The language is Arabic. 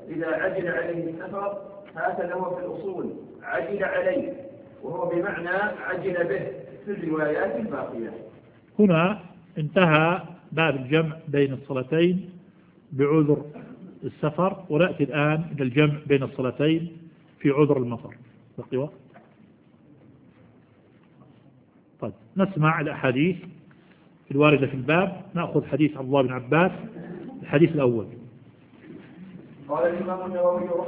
إذا عجل عليه السفر، هكذا هو في الأصول عجل عليه، وهو بمعنى عجل به في الروايات الباقية. هنا انتهى باب الجمع بين الصلاتين بعذر السفر، ونأتي الآن إلى الجمع بين الصلاتين في عذر المطر. بقي وقت؟ طيب نسمع الأحاديث الواردة في الباب. نأخذ حديث عبد الله بن عباس، الحديث الأول. قال الإمام النووي